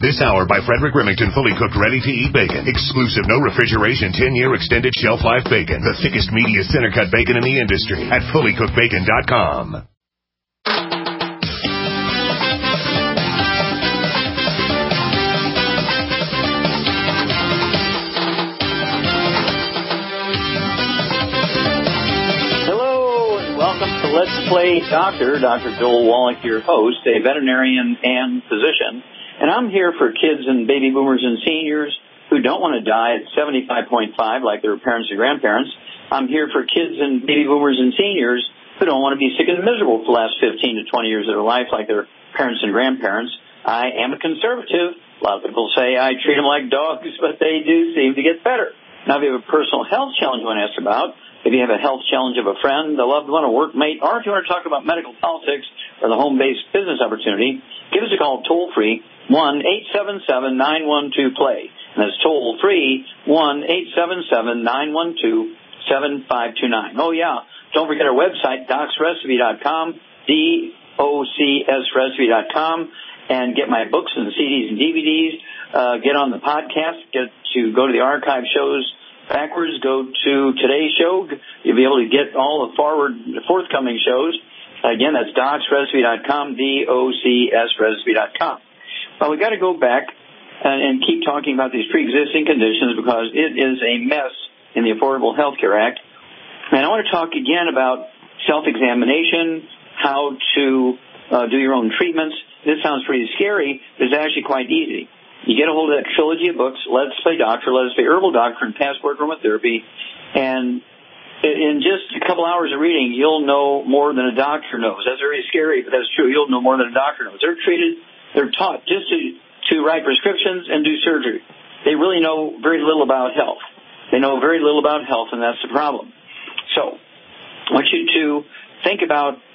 This hour by Frederick Remington, fully cooked, ready-to-eat bacon. Exclusive, no refrigeration, 10-year extended shelf life bacon. The thickest, meatiest, center-cut bacon in the industry at fullycookedbacon.com. Let's Play Doctor, Dr. Joel Wallach, your host, a veterinarian and physician. And I'm here for kids and baby boomers and seniors who don't want to die at 75.5 like their parents and grandparents. I'm here for kids and baby boomers and seniors who don't want to be sick and miserable for the last 15 to 20 years of their life like their parents and grandparents. I am a conservative. A lot of people say I treat them like dogs, but they do seem to get better. Now, if you have a personal health challenge you want to ask about, if you have a health challenge of a friend, a loved one, a workmate, or if you want to talk about medical politics or the home-based business opportunity, give us a call toll-free, 1-877-912-PLAY. And that's toll-free, 1-877-912-7529. Oh, yeah. Don't forget our website, docsrecipe.com, DOCSrecipe.com, and get my books and CDs and DVDs. Get on the podcast, go to the archive shows backwards, go to today's show. You'll be able to get all the forthcoming shows. Again, that's docsrecipe.com, DOCSrecipe.com. Well, we've got to go back and keep talking about these pre-existing conditions because it is a mess in the Affordable Health Care Act. And I want to talk again about self-examination, how to do your own treatments. This sounds pretty scary, but it's actually quite easy. You get a hold of that trilogy of books, Let's Play Doctor, Let's Play Herbal Doctor, and Passport Aromatherapy, and in just a couple hours of reading, you'll know more than a doctor knows. That's very scary, but that's true. You'll know more than a doctor knows. They're taught just to write prescriptions and do surgery. They really know very little about health. They know very little about health, and that's the problem. So I want you to think about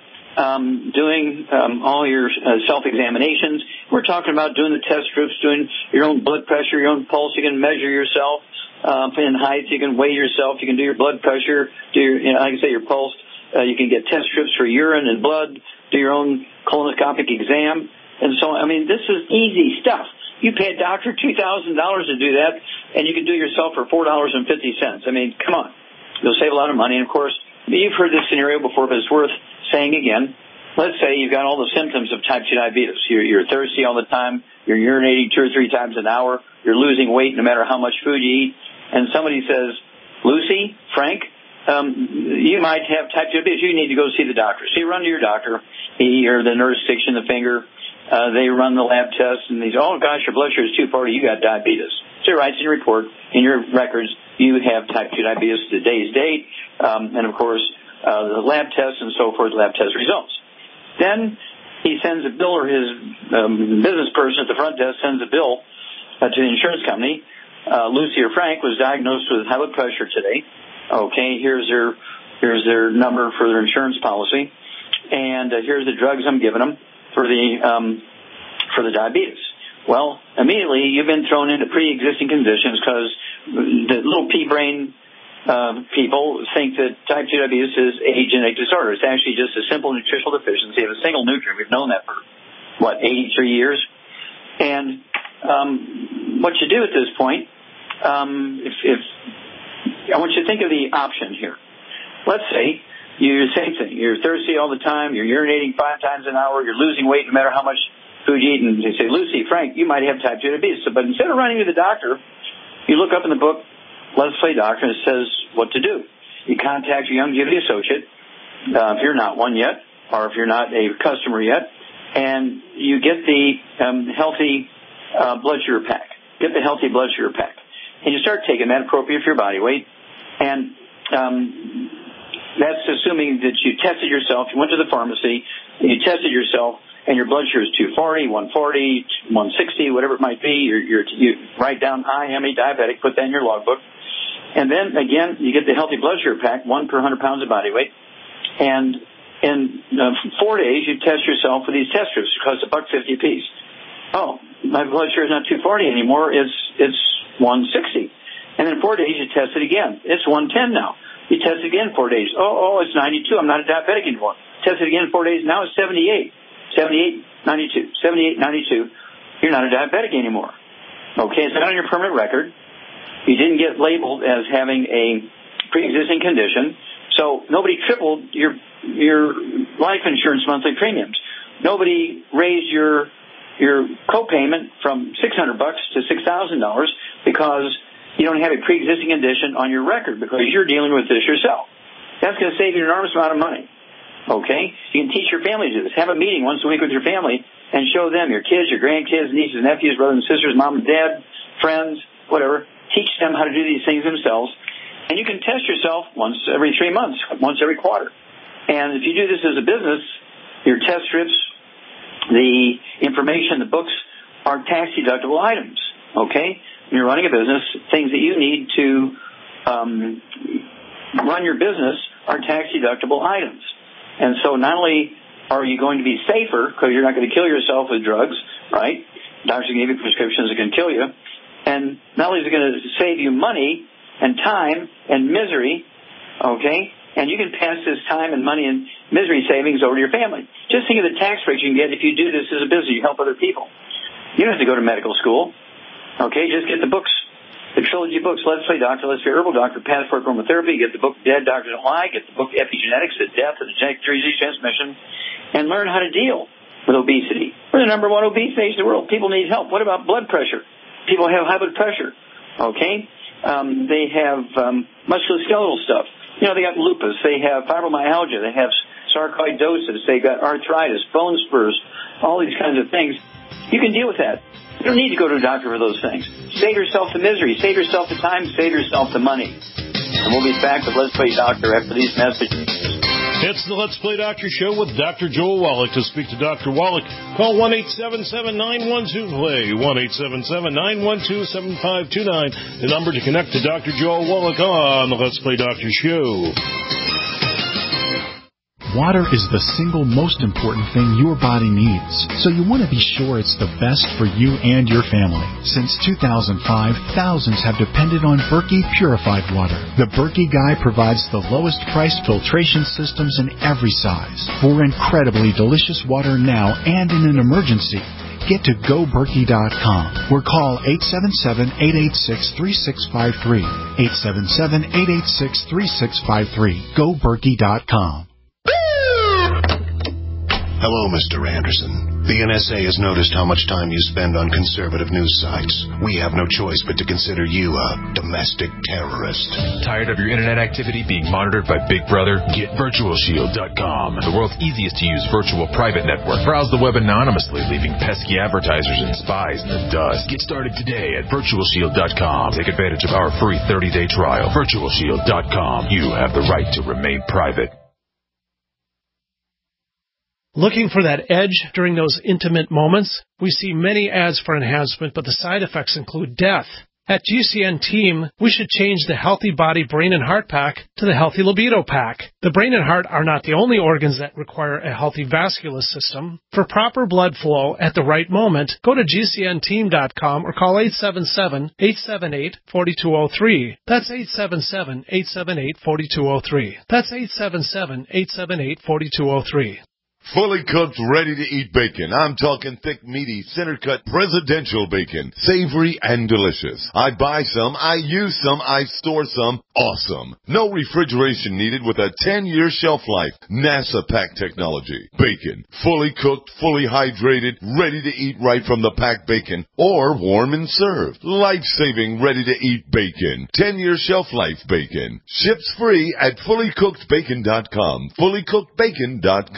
doing all your self-examinations. We're talking about doing the test strips, doing your own blood pressure, your own pulse. You can measure yourself in height. You can weigh yourself. You can do your blood pressure, like I say, your pulse. You can get test strips for urine and blood, do your own colonoscopic exam. And so, I mean, this is easy stuff. You pay a doctor $2,000 to do that, and you can do it yourself for $4.50. I mean, come on. You'll save a lot of money. And, of course, you've heard this scenario before, but it's worth saying again. Let's say you've got all the symptoms of type 2 diabetes. You're thirsty all the time. You're urinating 2 or 3 times an hour. You're losing weight no matter how much food you eat. And somebody says, Lucy, Frank, you might have type 2 diabetes. You need to go see the doctor. So you run to your doctor. He or the nurse sticks you in the finger. They run the lab tests, and they say, oh, gosh, your blood sugar is 240. You got diabetes. So he writes in your report, in your records, you have type 2 diabetes, today's date, and, of course, the lab tests and so forth, lab test results. Then he sends a bill, or his business person at the front desk sends a bill to the insurance company. Lucy or Frank was diagnosed with high blood pressure today. Okay, here's their number for their insurance policy, and here's the drugs I'm giving them for the diabetes. Well, immediately you've been thrown into pre-existing conditions because the little pea-brain people think that type 2 diabetes is a genetic disorder. It's actually just a simple nutritional deficiency of a single nutrient. We've known that for, 83 years? And what you do at this point, if I want you to think of the option here. Let's say you're the same thing. You're thirsty all the time. You're urinating 5 times an hour. You're losing weight no matter how much food you eat. And they say, Lucy, Frank, you might have type 2 diabetes. But instead of running to the doctor, you look up in the book, Let's Play Doctor, and it says what to do. You contact your Youngevity associate, if you're not one yet, or if you're not a customer yet, and you get the healthy blood sugar pack. Get the healthy blood sugar pack. And you start taking that appropriate for your body weight. And that's assuming that you tested yourself. You went to the pharmacy, and you tested yourself, and your blood sugar is 240, 140, 160, whatever it might be. You write down, I am a diabetic, put that in your logbook. And then, again, you get the healthy blood sugar pack, 1 per 100 pounds of body weight. And in 4 days, you test yourself with these test strips. It costs $1.50 a piece. Oh, my blood sugar is not 240 anymore. It's 160. And then 4 days, you test it again. It's 110 now. You test it again 4 days. Oh, it's 92. I'm not a diabetic anymore. Test it again 4 days. Now it's 78. 78, 92. 78, 92. you're not a diabetic anymore. Okay, it's not on your permanent record. You didn't get labeled as having a pre-existing condition, so nobody tripled your life insurance monthly premiums. Nobody raised your co-payment from $600 to $6,000 because you don't have a pre-existing condition on your record because you're dealing with this yourself. That's going to save you an enormous amount of money. Okay? You can teach your family to do this. Have a meeting once a week with your family and show them, your kids, your grandkids, nieces, nephews, brothers and sisters, mom and dad, friends, whatever. Teach them how to do these things themselves. And you can test yourself once every 3 months, once every quarter. And if you do this as a business, your test strips, the information, the books are tax-deductible items. Okay? When you're running a business, things that you need to run your business are tax-deductible items. And so not only are you going to be safer because you're not going to kill yourself with drugs, right? Doctors can give you prescriptions that can kill you. And not only is it going to save you money and time and misery, okay, and you can pass this time and money and misery savings over to your family. Just think of the tax breaks you can get if you do this as a business. You help other people. You don't have to go to medical school, okay? Just get the books. The trilogy books, Let's Play Doctor, Let's Play Herbal Doctor, Passport Aromatherapy. Get the book Dead Doctors Don't Lie. Get the book Epigenetics, The Death and the Genetic Disease Transmission, and learn how to deal with obesity. We're the number one obese nation in the world. People need help. What about blood pressure? People have high blood pressure, okay? They have musculoskeletal stuff. You know, they got lupus. They have fibromyalgia. They have sarcoidosis. They got arthritis, bone spurs, all these kinds of things. You can deal with that. You don't need to go to a doctor for those things. Save yourself the misery. Save yourself the time. Save yourself the money. And we'll be back with Let's Play Doctor after these messages. It's the Let's Play Doctor Show with Dr. Joel Wallach. To speak to Dr. Wallach, call 1-877-912-PLAY, 1-877-912-7529, the number to connect to Dr. Joel Wallach on the Let's Play Doctor Show. Water is the single most important thing your body needs, so you want to be sure it's the best for you and your family. Since 2005, thousands have depended on Berkey purified water. The Berkey Guy provides the lowest priced filtration systems in every size. For incredibly delicious water now and in an emergency, get to GoBerkey.com or call 877-886-3653. 877-886-3653. GoBerkey.com. Hello, Mr. Anderson. The NSA has noticed how much time you spend on conservative news sites. We have no choice but to consider you a domestic terrorist. Tired of your internet activity being monitored by Big Brother? Get VirtualShield.com, the world's easiest to use virtual private network. Browse the web anonymously, leaving pesky advertisers and spies in the dust. Get started today at VirtualShield.com. Take advantage of our free 30-day trial. VirtualShield.com. You have the right to remain private. Looking for that edge during those intimate moments? We see many ads for enhancement, but the side effects include death. At GCN Team, we should change the Healthy Body Brain and Heart Pack to the Healthy Libido Pack. The brain and heart are not the only organs that require a healthy vascular system. For proper blood flow at the right moment, go to GCNteam.com or call 877-878-4203. That's 877-878-4203. That's 877-878-4203. Fully cooked, ready-to-eat bacon. I'm talking thick, meaty, center-cut, presidential bacon. Savory and delicious. I buy some, I use some, I store some. Awesome. No refrigeration needed with a 10-year shelf life. NASA pack technology. Bacon. Fully cooked, fully hydrated, ready to eat right from the packed bacon. Or warm and served. Life-saving, ready-to-eat bacon. 10-year shelf life bacon. Ships free at fullycookedbacon.com. Fullycookedbacon.com.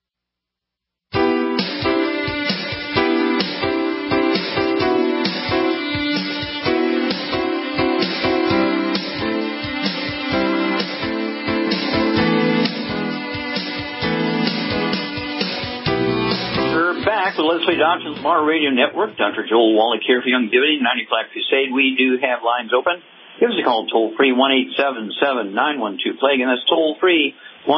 Let's Play Doctor, Tomorrow Radio Network. Dr. Joel Wallach here for Youngevity, 90 Black Crusade. We do have lines open. Give us a call toll-free, 1-877-912-PLAY. Again, that's toll-free,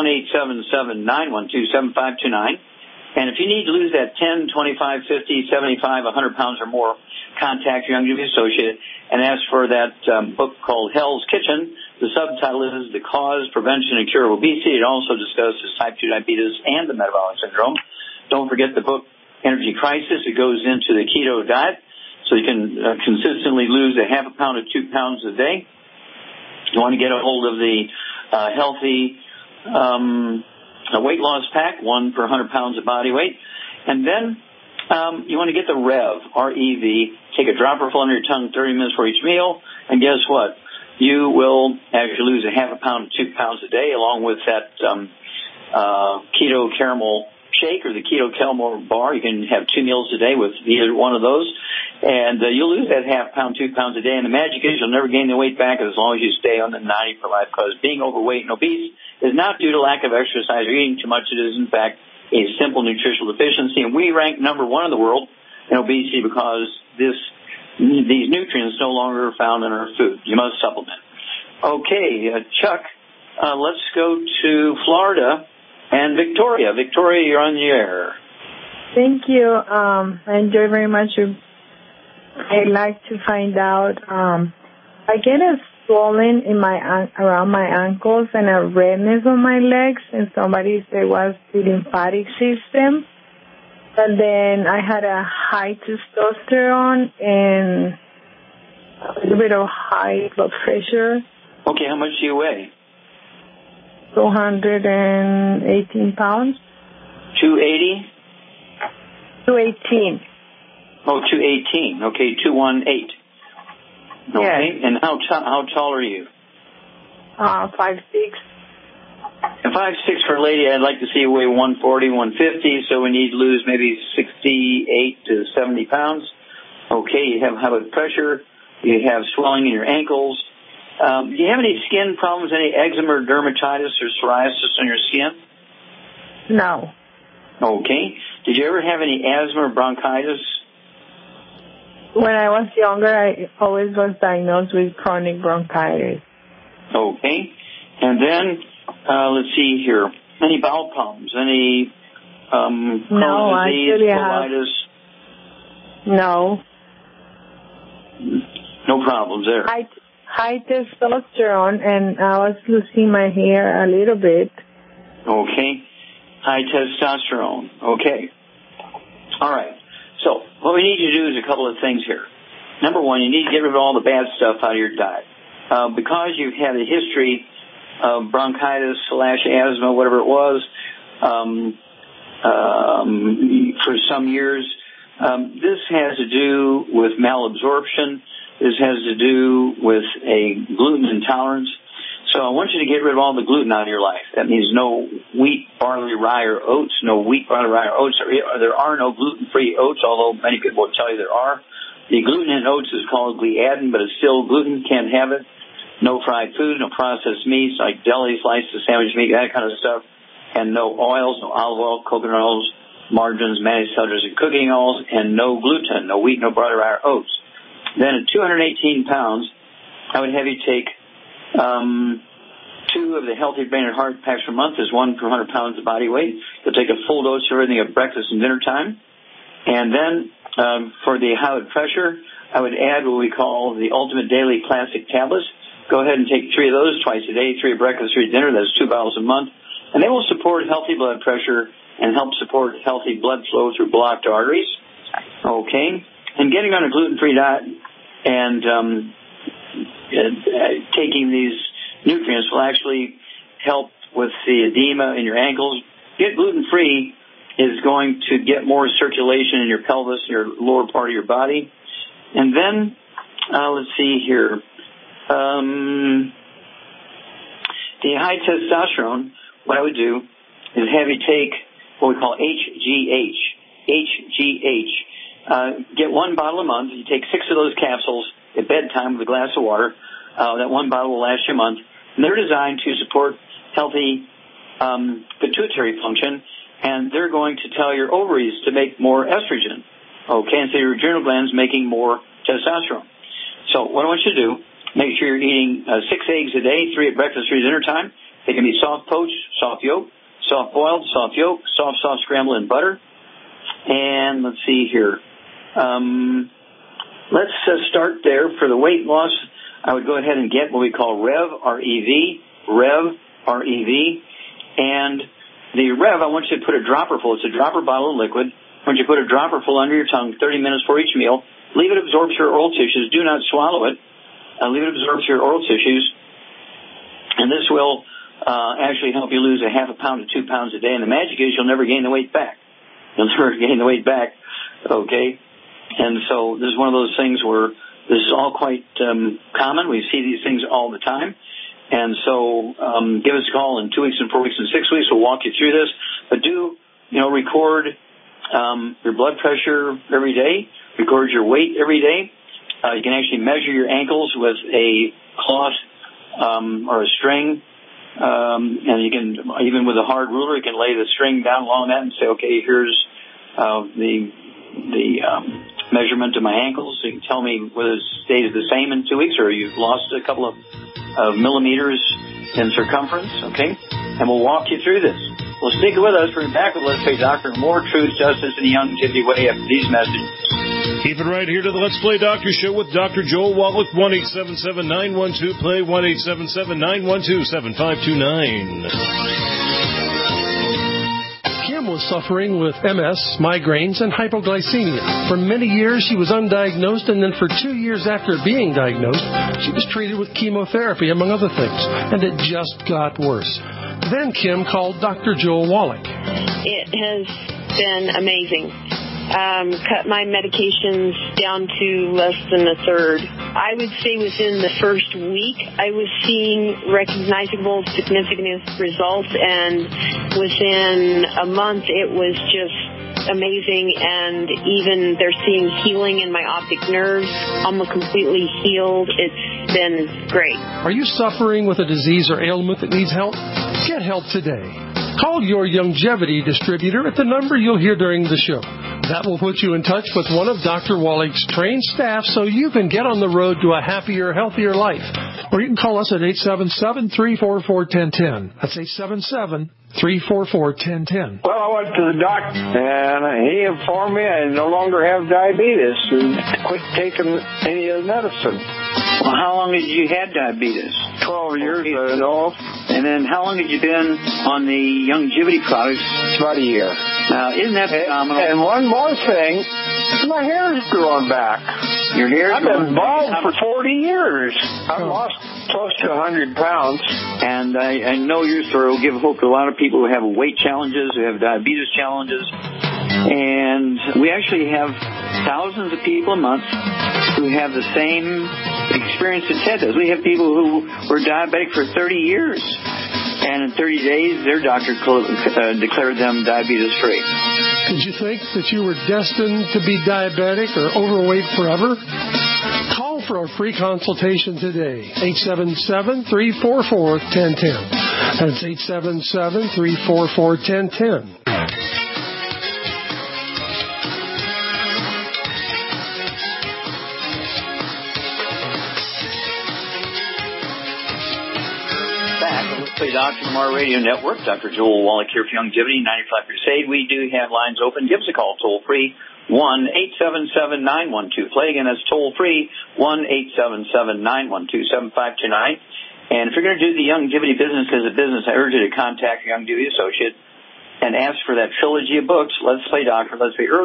1-877-912-7529. And if you need to lose that 10, 25, 50, 75, 100 pounds or more, contact your Youngevity associate and ask for that book called Hell's Kitchen. The subtitle is The Cause, Prevention, and Cure of Obesity. It also discusses type 2 diabetes and the metabolic syndrome. Don't forget the book energy crisis, it goes into the keto diet. So you can consistently lose a half a pound to 2 pounds a day. You want to get a hold of the healthy weight loss pack, 1 per 100 pounds of body weight. And then you want to get the REV, R-E-V. Take a dropperful under your tongue 30 minutes for each meal. And guess what? You will actually lose a half a pound to 2 pounds a day, along with that keto caramel shake or the keto caramel bar. You can have 2 meals a day with either one of those. And you'll lose that half pound, 2 pounds a day. And the magic is you'll never gain the weight back as long as you stay on the 90 for life, because being overweight and obese is not due to lack of exercise or eating too much. It is, in fact, a simple nutritional deficiency. And we rank number 1 in the world in obesity because these nutrients no longer are found in our food. You must supplement. Okay, Chuck, let's go to Florida and Victoria. Victoria, you're on the air. Thank you. I enjoy very much. I'd like to find out, I get a swelling in around my ankles and a redness on my legs, and somebody said it was the lymphatic system. And then I had a high testosterone and a little bit of high blood pressure. Okay, how much do you weigh? 218 pounds. 280? 218. Oh, 218. Okay, 218. Okay, yes. And how tall are you? 5'6". And 5'6" for a lady, I'd like to see you weigh 140, 150, so we need to lose maybe 68 to 70 pounds. Okay, you have high blood pressure, you have swelling in your ankles. Do you have any skin problems, any eczema or dermatitis or psoriasis on your skin? No. Okay. Did you ever have any asthma or bronchitis? When I was younger, I always was diagnosed with chronic bronchitis. Okay. And then, let's see here. Any bowel problems? Any Crohn's disease, colitis? No. No problems there. High testosterone, and I was losing my hair a little bit. Okay. High testosterone. Okay. All right. So what we need you to do is a couple of things here. Number 1, you need to get rid of all the bad stuff out of your diet. Because you've had a history of bronchitis / asthma, whatever it was, for some years, this has to do with malabsorption. This has to do with a gluten intolerance. So I want you to get rid of all the gluten out of your life. That means no wheat, barley, rye, or oats. No wheat, barley, rye, or oats. There are no gluten-free oats, although many people will tell you there are. The gluten in oats is called gliadin, but it's still gluten. Can't have it. No fried food, no processed meats like deli, slices, sandwich meat, that kind of stuff. And no oils, no olive oil, coconut oils, margarines, manufacturers, and cooking oils, and no gluten, no wheat, no barley, rye, or oats. Then at 218 pounds, I would have you take 2 of the Healthy Brain and Heart packs per month is 1 per 100 pounds of body weight. You'll take a full dose of everything at breakfast and dinner time. And then for the high blood pressure, I would add what we call the Ultimate Daily Classic Tablets. Go ahead and take 3 of those twice a day, 3 at breakfast, 3 at dinner. That's 2 bottles a month. And they will support healthy blood pressure and help support healthy blood flow through blocked arteries. Okay. And getting on a gluten-free diet and taking these nutrients will actually help with the edema in your ankles. Get gluten-free is going to get more circulation in your pelvis, your lower part of your body. And then, let's see here. The high testosterone, what I would do is have you take what we call HGH. Get 1 bottle a month. You take 6 of those capsules at bedtime with a glass of water. That 1 bottle will last you a month. And they're designed to support healthy pituitary function, and they're going to tell your ovaries to make more estrogen. Okay, and so your adrenal glands making more testosterone. So what I want you to do, make sure you're eating 6 eggs a day, 3 at breakfast, 3 at dinner time. They can be soft poached, soft yolk, soft boiled, soft yolk, soft scrambled in butter. And let's see here. Let's start there. For the weight loss, I would go ahead and get what we call REV, R-E-V, And the REV, I want you to put a dropper full. It's a dropper bottle of liquid Once you put a dropper full under your tongue, 30 minutes for each meal, leave it absorb through your oral tissues. Do not swallow it. Leave it absorb through your oral tissues. And this will actually help you lose a half a pound to 2 pounds a day. And the magic is you'll never gain the weight back. You'll never gain the weight back. Okay? And so this is one of those things where this is all quite common. We see these things all the time. And so give us a call in 2 weeks and 4 weeks and 6 weeks. We'll walk you through this. But do, record your blood pressure every day. Record your weight every day. You can actually measure your ankles with a cloth or a string. And you can, even with a hard ruler, you can lay the string down along that and say, okay, here's the measurement of my ankles. So you can tell me whether it stays the same in 2 weeks or you've lost a couple of millimeters in circumference, okay? And we'll walk you through this. Well, stick with us. We're back with Let's Play Doctor. More truth, justice, and the longevity way after these messages. Keep it right here to the Let's Play Doctor Show with Dr. Joel Wallach, 1-877-912-PLAY, 1-877-912-7529. Kim was suffering with MS, migraines, and hypoglycemia. For many years, she was undiagnosed, and then for 2 years after being diagnosed, she was treated with chemotherapy, among other things, and it just got worse. Then Kim called Dr. Joel Wallach. It has been amazing. Cut my medications down to less than a third. I would say within the first week, I was seeing recognizable, significant results, and within a month, it was just amazing, and even they're seeing healing in my optic nerves. I'm completely healed. It's been great. Are you suffering with a disease or ailment that needs help? Get help today. Call your longevity distributor at the number you'll hear during the show. That will put you in touch with one of Dr. Wallach's trained staff so you can get on the road to a happier, healthier life. Or you can call us at 877-344-1010. That's 877-344-1010. Well, I went to the doctor, and he informed me I no longer have diabetes and quit taking any of the medicine. Well, how long did you had diabetes? 12 years, I know. And then how long had you been on the longevity products? It's about a year. Now, isn't that phenomenal? And one more thing, my hair is growing back. Your hair is growing back? I've been bald for 40 years. I've lost close to 100 pounds. And I know your story will give hope to a lot of people who have weight challenges, who have diabetes challenges. And we actually have thousands of people a month who have the same experience that Ted does. We have people who were diabetic for 30 years. And in 30 days, their doctor declared them diabetes-free. Did you think that you were destined to be diabetic or overweight forever? Call for a free consultation today. 877-344-1010. That's 877-344-1010. Dr. Lamar Radio Network, Dr. Joel Wallach here for Longevity 95 Crusade. We do have lines open. Give us a call toll-free, 1-877-912-PLAY. Again, that's toll-free, 1-877-912-7529. And if you're going to do the longevity business as a business, I urge you to contact your longevity associate and ask for that trilogy of books, Let's Play Doctor, Let's Play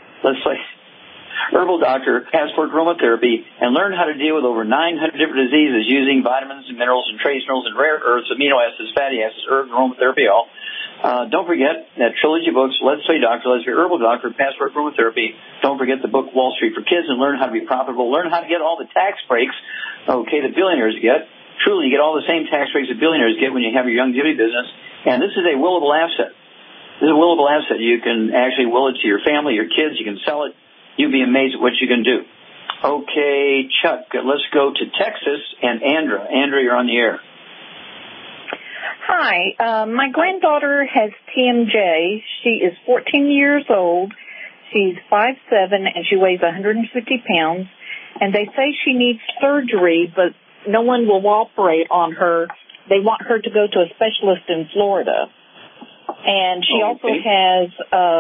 Herbal Doctor, Passport Aromatherapy, and learn how to deal with over 900 different diseases using vitamins and minerals and trace minerals and rare earths, amino acids, fatty acids, herbs, aromatherapy, all. Don't forget that trilogy of books, Let's Play Doctor, Let's Play Herbal Doctor, Passport Aromatherapy. Don't forget the book Wall Street for Kids and learn how to be profitable. Learn how to get all the tax breaks, that billionaires get. Truly, you get all the same tax breaks that billionaires get when you have your longevity business. And this is a willable asset. This is a willable asset. You can actually will it to your family, your kids. You can sell it. You'll be amazed at what you can do. Okay, Chuck, let's go to Texas and Andra. Andra, you're on the air. Hi. My granddaughter has TMJ. She is 14 years old. She's 5'7", and she weighs 150 pounds. And they say she needs surgery, but no one will operate on her. They want her to go to a specialist in Florida. And she also has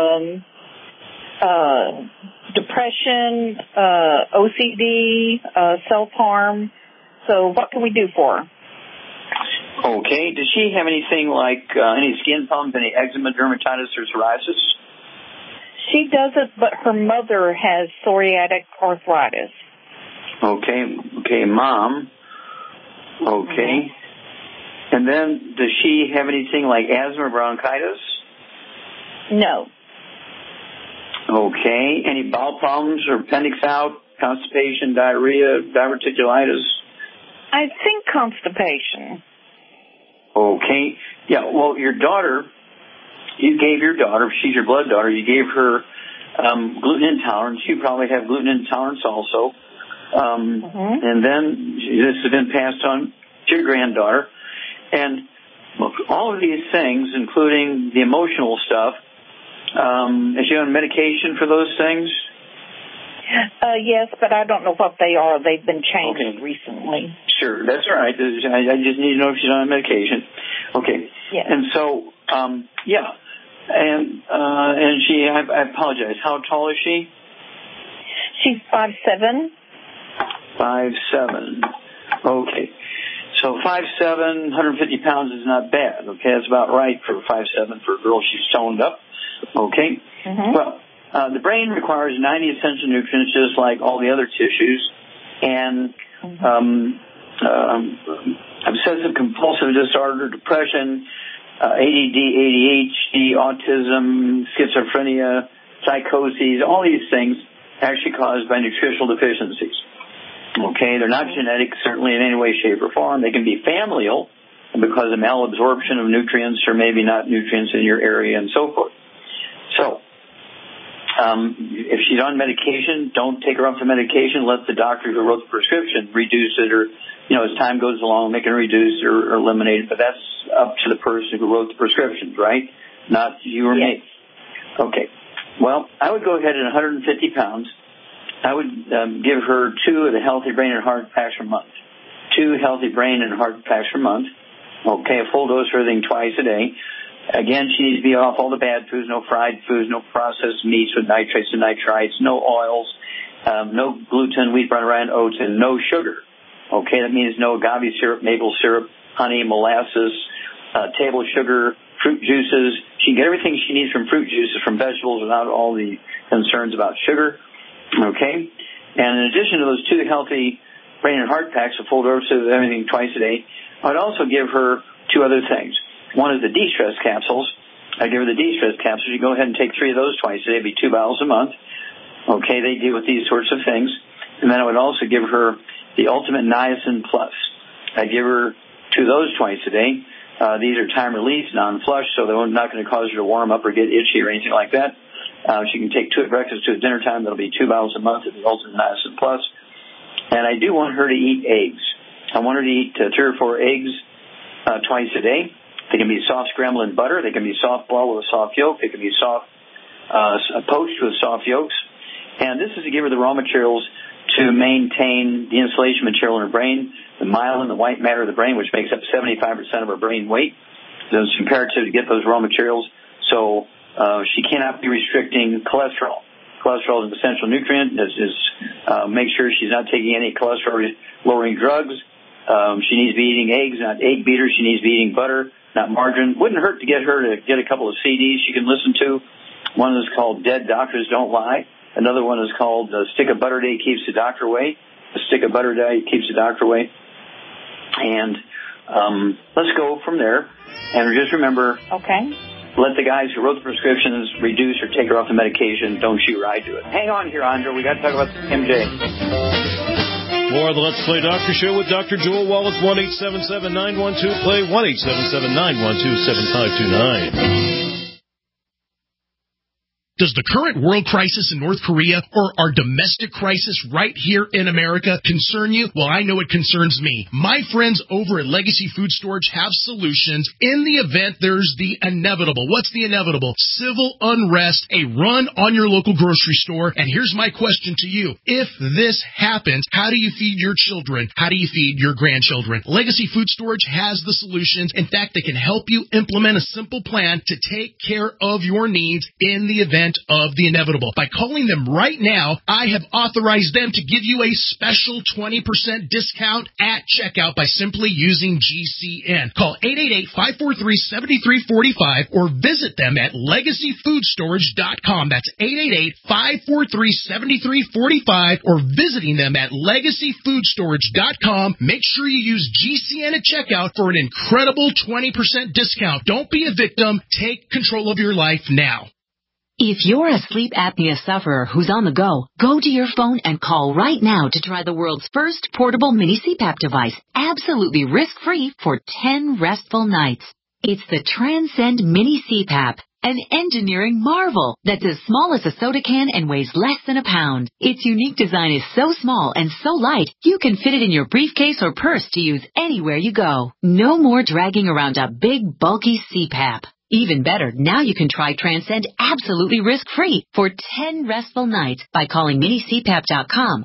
depression, OCD, self-harm. So what can we do for her? Okay. Does she have anything like any skin problems, any eczema, dermatitis, or psoriasis? She doesn't, but her mother has psoriatic arthritis. Okay, Mom. Okay. And then, does she have anything like asthma or bronchitis? No. Okay. Any bowel problems or appendix out, constipation, diarrhea, diverticulitis? I think constipation. Okay. Yeah, well, your daughter, you gave your daughter, she's your blood daughter, you gave her gluten intolerance. You probably have gluten intolerance also. And then this has been passed on to your granddaughter. And all of these things, including the emotional stuff, is she on medication for those things? Yes, but I don't know what they are. They've been changed recently. Sure, that's all right. I just need to know if she's on medication. Okay. Yes. And so, yeah. And she, I apologize. How tall is she? She's 5'7". 5'7". Okay. So 5'7", 150 pounds is not bad. Okay, that's about right for 5'7" for a girl. She's toned up. Okay. Well, the brain requires 90 essential nutrients just like all the other tissues. And obsessive compulsive disorder, depression, ADD, ADHD, autism, schizophrenia, psychoses, all these things actually caused by nutritional deficiencies. Okay, they're not genetic, certainly in any way, shape, or form. They can be familial because of malabsorption of nutrients or maybe not nutrients in your area and so forth. So, if she's on medication, don't take her off the medication. Let the doctor who wrote the prescription reduce it or, as time goes along, make it reduce or eliminate it. But that's up to the person who wrote the prescriptions, right? Not you or me. Okay. Well, I would go ahead at 150 pounds. I would give her 2 of the Healthy Brain and Heart Packs per month. 2 Healthy Brain and Heart Packs per month. Okay, a full dose for everything twice a day. Again, she needs to be off all the bad foods, no fried foods, no processed meats with nitrates and nitrites, no oils, no gluten, wheat, brown rye, and oats, and no sugar. Okay, that means no agave syrup, maple syrup, honey, molasses, table sugar, fruit juices. She can get everything she needs from fruit juices, from vegetables, without all the concerns about sugar. Okay? And in addition to those 2 Healthy Brain and Heart Packs, a full dose of everything twice a day, I'd also give her 2 other things. One is the de-stress capsules. I give her the de-stress capsules. You go ahead and take 3 of those twice a day. It'd be 2 bottles a month. Okay, they deal with these sorts of things. And then I would also give her the Ultimate Niacin Plus. I give her 2 of those twice a day. These are time release, non-flush, so they're not going to cause her to warm up or get itchy or anything like that. She can take 2 at breakfast, 2 at dinner time. That'll be 2 bottles a month of the Ultimate Niacin Plus. And I do want her to eat eggs. I want her to eat 3 or 4 eggs twice a day. They can be soft scrambled in butter. They can be soft boiled with a soft yolk. They can be soft poached with soft yolks. And this is to give her the raw materials to maintain the insulation material in her brain, the myelin, the white matter of the brain, which makes up 75% of her brain weight. So it's imperative to get those raw materials. So she cannot be restricting cholesterol. Cholesterol is an essential nutrient. Make sure she's not taking any cholesterol-lowering drugs. She needs to be eating eggs, not egg beaters. She needs to be eating butter, not margarine. Wouldn't hurt to get her to get a couple of CDs she can listen to. One is called Dead Doctors Don't Lie. Another one is called A Stick of Butter Day Keeps the Doctor Away. A Stick of Butter Day Keeps the Doctor Away. And let's go from there. And just remember, let the guys who wrote the prescriptions reduce or take her off the medication. Don't you or I do it. Hang on here, Andra. We got to talk about MJ. More of the Let's Play Doctor Show with Dr. Joel Wallach, 1-877-912-PLAY, 1-877-912-7529. Does the current world crisis in North Korea or our domestic crisis right here in America concern you? Well, I know it concerns me. My friends over at Legacy Food Storage have solutions in the event there's the inevitable. What's the inevitable? Civil unrest, a run on your local grocery store. And here's my question to you. If this happens, how do you feed your children? How do you feed your grandchildren? Legacy Food Storage has the solutions. In fact, they can help you implement a simple plan to take care of your needs in the event of the inevitable. By calling them right now, I have authorized them to give you a special 20% discount at checkout by simply using GCN. Call 888-543-7345 or visit them at LegacyFoodStorage.com. That's 888-543-7345 or visiting them at LegacyFoodStorage.com. Make sure you use GCN at checkout for an incredible 20% discount. Don't be a victim. Take control of your life now. If you're a sleep apnea sufferer who's on the go to your phone and call right now to try the world's first portable mini CPAP device, absolutely risk-free for 10 restful nights. It's the Transcend Mini CPAP, an engineering marvel that's as small as a soda can and weighs less than a pound. Its unique design is so small and so light, you can fit it in your briefcase or purse to use anywhere you go. No more dragging around a big, bulky CPAP. Even better, now you can try Transcend absolutely risk-free for 10 restful nights by calling minicpap.com,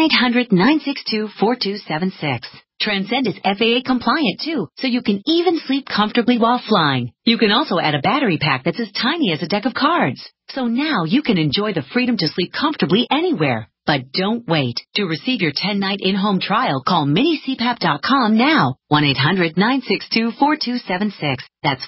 1-800-962-4276. Transcend is FAA compliant too, so you can even sleep comfortably while flying. You can also add a battery pack that's as tiny as a deck of cards. So now you can enjoy the freedom to sleep comfortably anywhere. But don't wait. To receive your 10-night in-home trial, call minicpap.com now. 1-800-962-4276. That's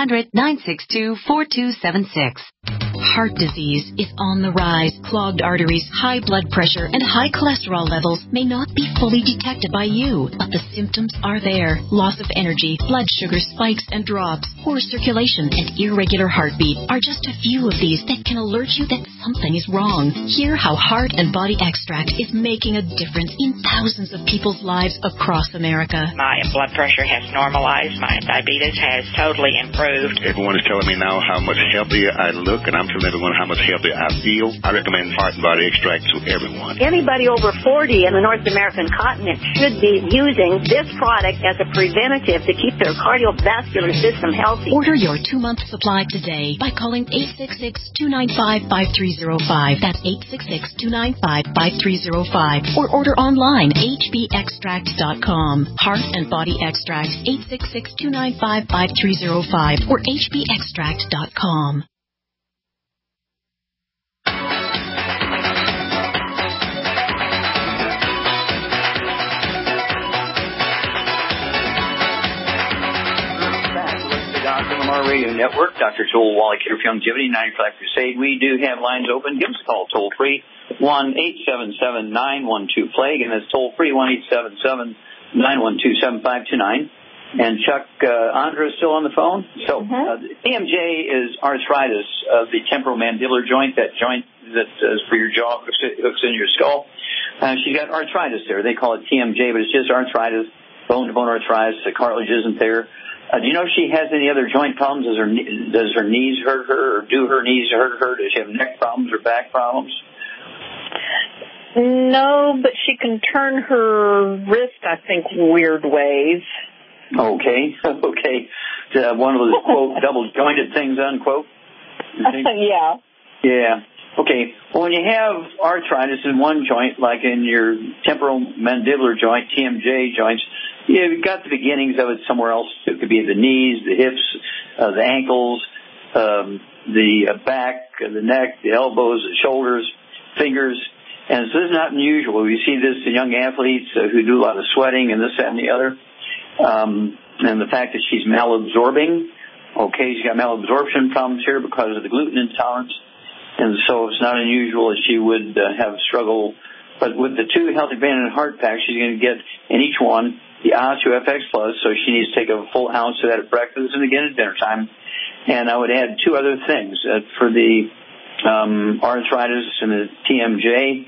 1-800-962-4276. Heart disease is on the rise. Clogged arteries, high blood pressure, and high cholesterol levels may not be fully detected by you, but the symptoms are there. Loss of energy, blood sugar spikes and drops, poor circulation, and irregular heartbeat are just a few of these that can alert you that something is wrong. Hear how Heart and Body Extract is making a difference in thousands of people's lives across America. My blood pressure has normalized. My diabetes has totally improved. Everyone is telling me now how much healthier I look, and I'm telling everyone how much healthier I feel. I recommend Heart and Body Extract to everyone. Anybody over 40 in the North American continent should be using this product as a preventative to keep their cardiovascular system healthy. Order your 2-month supply today by calling 866-295-5305. That's 866-295-5305. Or order online, hbextract.com. Heart and Body Extract, 866-295-5305 or hbextract.com. Our radio network, Dr. Joel Wallach here for Longevity 95 Crusade. We do have lines open. Give us a call toll free, 1-877-912-PLAGUE, and that's toll free, 1-877-912-7529. And Chuck Andra is still on the phone. So TMJ is arthritis of the temporomandibular joint, that joint that is for your jaw, hooks in your skull. She's got arthritis there. They call it TMJ, but it's just arthritis, bone-to-bone arthritis. The cartilage isn't there. Do you know if she has any other joint problems? Does her knees hurt her, or do her knees hurt her? Does she have neck problems or back problems? No, but she can turn her wrist, I think, weird ways. Okay. One of those, quote, double-jointed things, unquote. Yeah. Yeah. Okay. Well, when you have arthritis in one joint, like in your temporomandibular joint, TMJ joints, you've got the beginnings of it somewhere else. It could be the knees, the hips, the ankles, the back, the neck, the elbows, the shoulders, fingers. And so this is not unusual. We see this in young athletes who do a lot of sweating and this, that, and the other. And the fact that she's malabsorbing. Okay, she's got malabsorption problems here because of the gluten intolerance. And so it's not unusual that she would have struggle. But with the 2 Healthy Brain and Heart packs, she's going to get in each one the OsteoFX Plus, so she needs to take a full ounce of that at breakfast and again at dinner time. And I would add 2 other things. For the arthritis and the TMJ,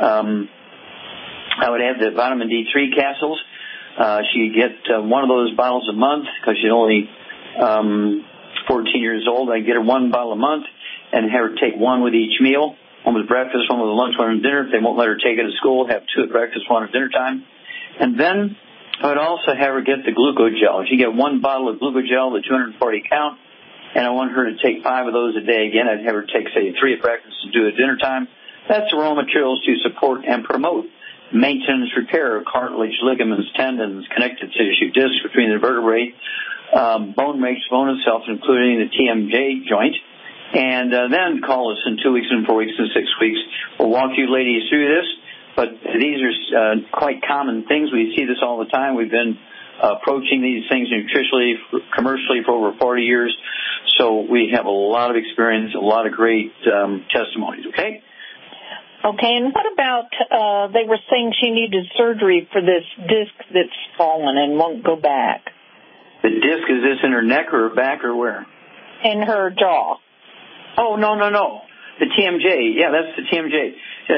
I would add the vitamin D3 capsules. She get one of those bottles a month because she's only 14 years old. I get her 1 bottle a month and have her take 1 with each meal. 1 with breakfast, 1 with lunch, 1 with dinner. If they won't let her take it at school, have 2 at breakfast, 1 at dinner time. And then I would also have her get the glucogel. She get 1 bottle of glucogel, the 240 count, and I want her to take 5 of those a day. Again, I'd have her take, say, 3 at breakfast and 2 at dinner time. That's the raw materials to support and promote maintenance, repair of cartilage, ligaments, tendons, connective tissue, discs between the vertebrae, bone makes bone itself, including the TMJ joint. And then call us in 2 weeks and 4 weeks and 6 weeks. We'll walk you ladies through this. But these are quite common things. We see this all the time. We've been approaching these things nutritionally, commercially for over 40 years. So we have a lot of experience, a lot of great testimonies, okay? Okay, and what about, they were saying she needed surgery for this disc that's fallen and won't go back. The disc, is this in her neck or her back or where? In her jaw. Oh, no. The TMJ. Yeah, that's the TMJ.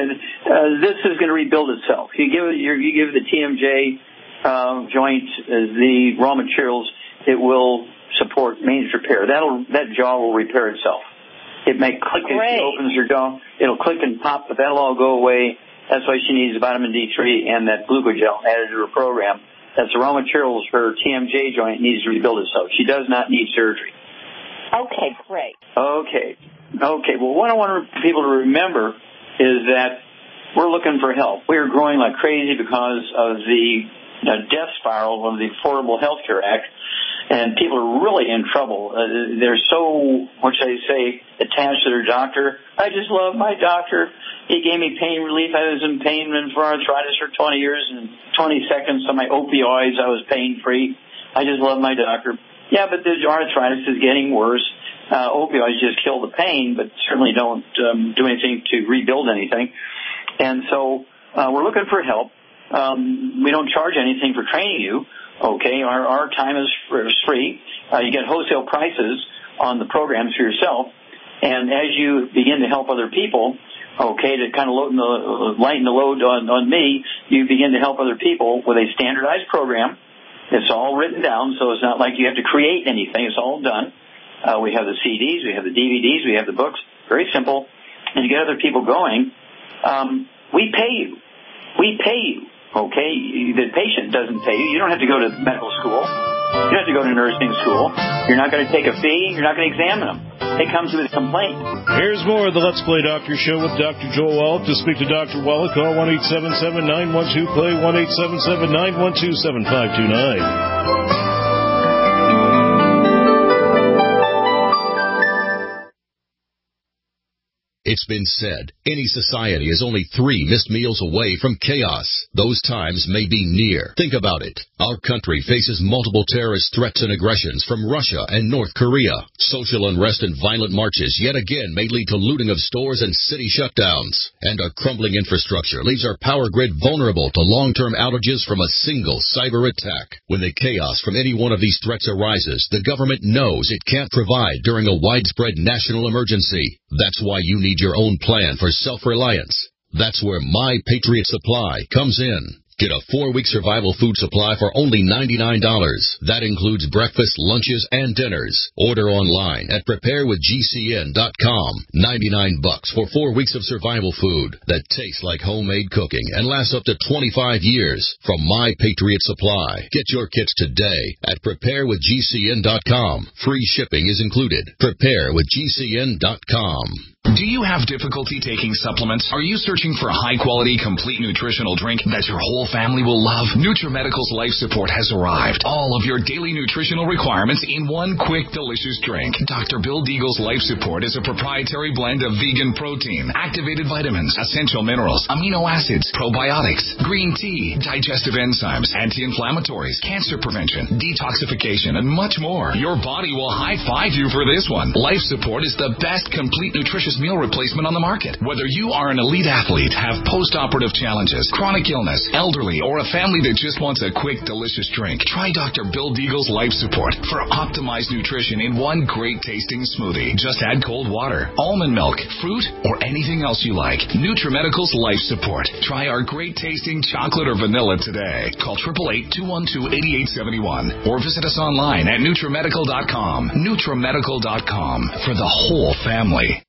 This is going to rebuild itself. You give the TMJ joint the raw materials, it will support maintenance repair. That jaw will repair itself. It may click as she opens her jaw. It'll click and pop, but that'll all go away. That's why she needs vitamin D3 and that glucogel added to her program. That's the raw materials her TMJ joint needs to rebuild itself. She does not need surgery. Okay, great. Okay. Well, what I want people to remember is that we're looking for help. We are growing like crazy because of the death spiral of the Affordable Health Care Act, and people are really in trouble. They're so, what should I say, attached to their doctor. I just love my doctor. He gave me pain relief. I was in pain for arthritis for 20 years, and 20 seconds on my opioids, I was pain-free. I just love my doctor. Yeah, but the arthritis is getting worse. Opioids just kill the pain, but certainly don't do anything to rebuild anything. And so we're looking for help. We don't charge anything for training you. Okay, our time is free. You get wholesale prices on the programs for yourself. And as you begin to help other people, okay, to kind of lighten the load on me, you begin to help other people with a standardized program. It's all written down, so it's not like you have to create anything. It's all done. We have the CDs, we have the DVDs, we have the books. Very simple. And to get other people going, we pay you. We pay you. Okay, the patient doesn't pay you. You don't have to go to medical school. You don't have to go to nursing school. You're not going to take a fee. You're not going to examine them. It comes with a complaint. Here's more of the Let's Play Doctor Show with Dr. Joel Wallach. To speak to Dr. Wallach, call 1-877-912-PLAY, 1-877-912-7529. It's been said, any society is only 3 missed meals away from chaos. Those times may be near. Think about it. Our country faces multiple terrorist threats and aggressions from Russia and North Korea. Social unrest and violent marches yet again may lead to looting of stores and city shutdowns. And our crumbling infrastructure leaves our power grid vulnerable to long-term outages from a single cyber attack. When the chaos from any one of these threats arises, the government knows it can't provide during a widespread national emergency. That's why you need your own plan for self-reliance. That's where My Patriot Supply comes in. Get a 4-week survival food supply for only $99. That includes breakfast, lunches, and dinners. Order online at preparewithgcn.com. $99 for 4 weeks of survival food that tastes like homemade cooking and lasts up to 25 years from My Patriot Supply. Get your kits today at preparewithgcn.com. Free shipping is included. Preparewithgcn.com. Do you have difficulty taking supplements? Are you searching for a high-quality, complete nutritional drink that your whole family will love? NutriMedical's Life Support has arrived. All of your daily nutritional requirements in one quick, delicious drink. Dr. Bill Deagle's Life Support is a proprietary blend of vegan protein, activated vitamins, essential minerals, amino acids, probiotics, green tea, digestive enzymes, anti-inflammatories, cancer prevention, detoxification, and much more. Your body will high-five you for this one. Life Support is the best complete nutritious meal replacement on the market. Whether you are an elite athlete, have post-operative challenges, chronic illness, elderly, or a family that just wants a quick, delicious drink, try Dr. Bill Deagle's Life Support for optimized nutrition in one great-tasting smoothie. Just add cold water, almond milk, fruit, or anything else you like. NutriMedical's Life Support. Try our great-tasting chocolate or vanilla today. Call 888-212-8871 or visit us online at NutriMedical.com. NutriMedical.com for the whole family.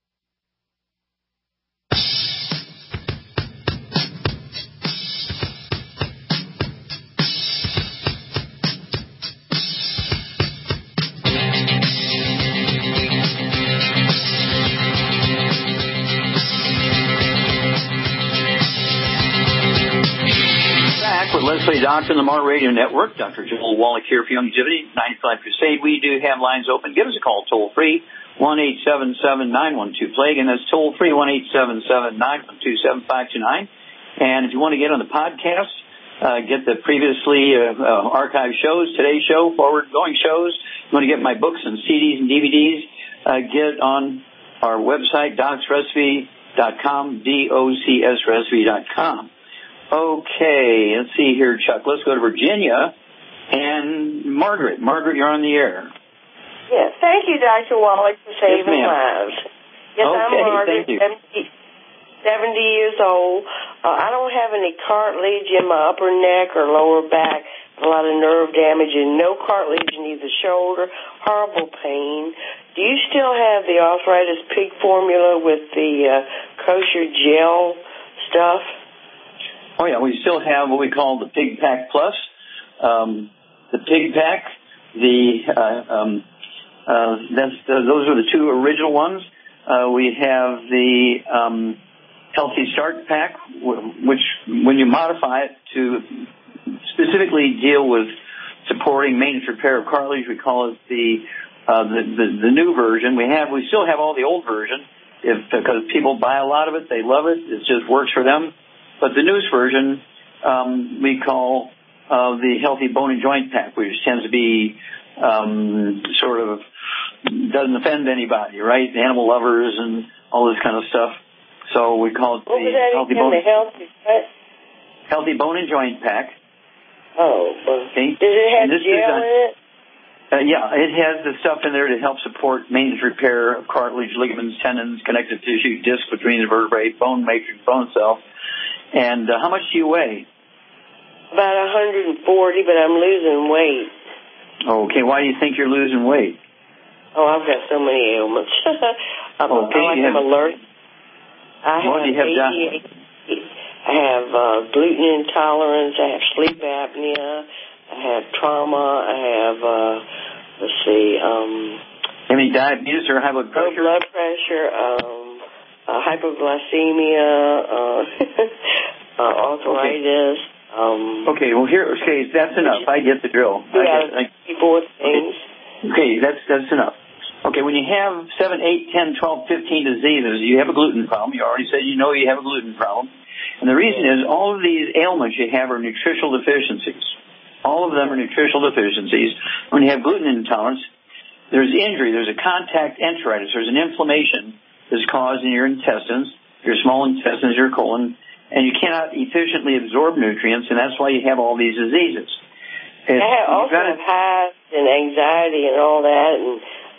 Let's Play Doctor on the Mar Radio Network. Dr. Joel Wallach here for Longevity 95 Crusade. We do have lines open. Give us a call toll-free, 1-877-912-PLAY. Again, that's toll-free, 1-877-912-7529. And if you want to get on the podcast, get the previously archived shows, today's show, forward-going shows, you want to get my books and CDs and DVDs, get on our website, docsrecipe.com, DOCSrecipe.com. Okay, let's see here, Chuck. Let's go to Virginia. And Margaret. Margaret, you're on the air. Yes, thank you, Dr. Wallach, for saving lives. Yes, okay, I'm Margaret, 70 years old. I don't have any cartilage in my upper neck or lower back, a lot of nerve damage, and no cartilage in either shoulder, horrible pain. Do you still have the arthritis pig formula with the kosher gel stuff? Oh, yeah, we still have what we call the Pig Pack Plus, the Pig Pack, those are the two original ones. We have the Healthy Start Pack, which when you modify it to specifically deal with supporting maintenance repair of cartilage, we call it the new version. We still have all the old version because people buy a lot of it, they love it, it just works for them. But the newest version we call the Healthy Bone and Joint Pack, which tends to be sort of doesn't offend anybody, right? Animal lovers and all this kind of stuff. So we call it the Healthy Bone. Healthy Bone and Joint Pack. Oh, okay. Does it have gel in it? Yeah, it has the stuff in there to help support maintenance repair of cartilage, ligaments, tendons, connective tissue, disc between the vertebrae, bone matrix, bone cell. And how much do you weigh? About 140, but I'm losing weight. Okay, why do you think you're losing weight? Oh, I've got so many ailments. I'm alert. I have gluten intolerance. I have sleep apnea. I have trauma. I have, any diabetes or high blood pressure? Low blood pressure, hypoglycemia, arthritis. Okay, well, that's enough. I get the drill. Four things. Okay, that's enough. Okay, when you have 7, 8, 10, 12, 15 diseases, you have a gluten problem. You already said you know you have a gluten problem. And the reason is all of these ailments you have are nutritional deficiencies. All of them are nutritional deficiencies. When you have gluten intolerance, there's injury, there's a contact enteritis, there's an inflammation that's caused in your intestines, your small intestines, your colon, and you cannot efficiently absorb nutrients, and that's why you have all these diseases. I also have hives and anxiety and all that. And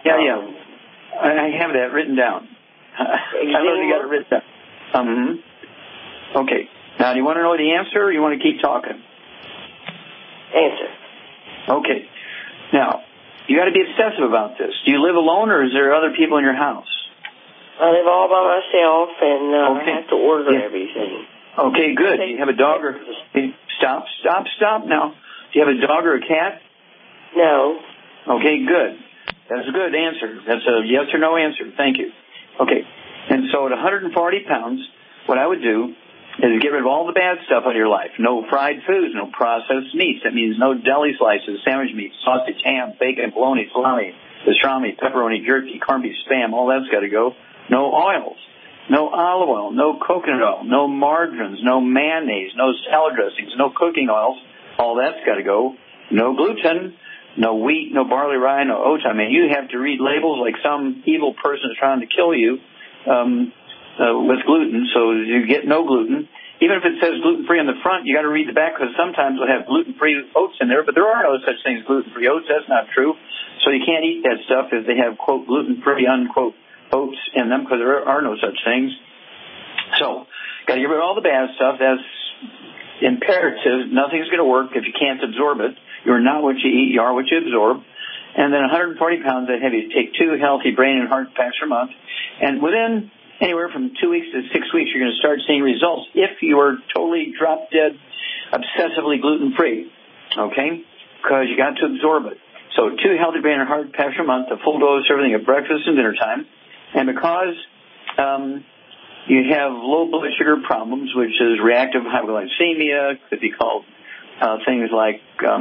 I have that written down. I literally got it written down. Okay. Now, do you want to know the answer, or you want to keep talking? Answer. Okay. Now, you got to be obsessive about this. Do you live alone, or is there other people in your house? I live all by myself, and I have to order everything. Okay, good. Do you have a dog or... Stop now. Do you have a dog or a cat? No. Okay, good. That's a good answer. That's a yes or no answer. Thank you. Okay. And so at 140 pounds, what I would do is get rid of all the bad stuff out of your life. No fried foods, no processed meats. That means no deli slices, sandwich meat, sausage, ham, bacon, bologna, salami, pastrami, pepperoni, jerky, corned beef, Spam. All that's got to go. No oils. No olive oil, no coconut oil, no margarines, no mayonnaise, no salad dressings, no cooking oils. All that's got to go. No gluten, no wheat, no barley, rye, no oats. I mean, you have to read labels like some evil person is trying to kill you with gluten, so you get no gluten. Even if it says gluten-free on the front, you got to read the back because sometimes they'll have gluten-free oats in there, but there are no such things as gluten-free oats. That's not true. So you can't eat that stuff if they have, quote, gluten-free, unquote, oats in them because there are no such things. So, got to get rid of all the bad stuff. That's imperative. Nothing's going to work if you can't absorb it. You're not what you eat. You are what you absorb. And then 140 pounds, I'd have you take 2 healthy brain and heart packs per month. And within anywhere from 2 weeks to 6 weeks, you're going to start seeing results if you are totally drop-dead, obsessively gluten-free. Okay? Because you got to absorb it. So 2 healthy brain and heart packs per month, a full dose of everything at breakfast and dinner time. And because you have low blood sugar problems, which is reactive hypoglycemia, could be called things like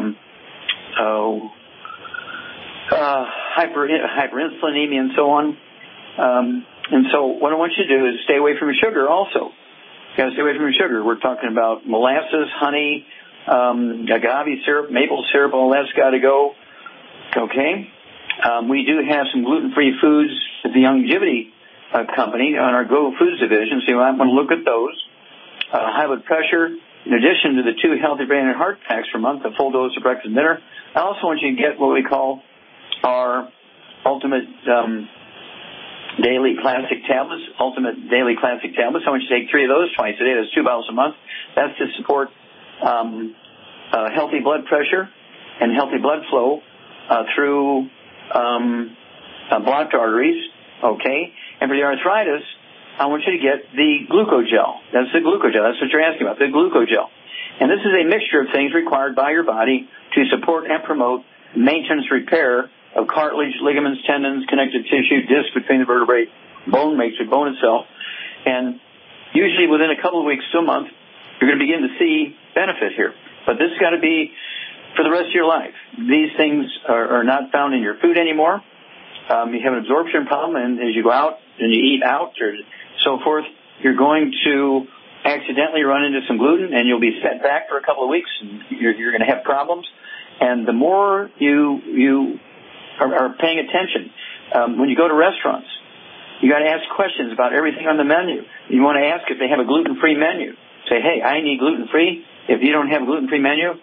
hyperinsulinemia and so on. And so what I want you to do is stay away from your sugar also. You got to stay away from your sugar. We're talking about molasses, honey, agave syrup, maple syrup, all that's got to go. Okay? We do have some gluten-free foods at the Longevity Company on our Go Foods division, so you might want to look at those. High blood pressure, in addition to the 2 healthy brain and heart packs per month, a full dose of breakfast and dinner. I also want you to get what we call our Ultimate Daily Classic Tablets. Ultimate Daily Classic Tablets. I want you to take 3 of those twice a day. That's 2 bottles a month. That's to support healthy blood pressure and healthy blood flow through blocked arteries. Okay? And for the arthritis, I want you to get the glucogel. That's the glucogel. That's what you're asking about, the glucogel. And this is a mixture of things required by your body to support and promote maintenance repair of cartilage, ligaments, tendons, connective tissue, disc between the vertebrae, bone matrix, bone itself. And usually within a couple of weeks to a month, you're going to begin to see benefit here. But this has got to be for the rest of your life. These things are not found in your food anymore. You have an absorption problem, and as you go out and you eat out or so forth, you're going to accidentally run into some gluten, and you'll be set back for a couple of weeks, and you're going to have problems. And the more you are paying attention, when you go to restaurants, you got to ask questions about everything on the menu. You want to ask if they have a gluten-free menu. Say, hey, I need gluten-free. If you don't have a gluten-free menu,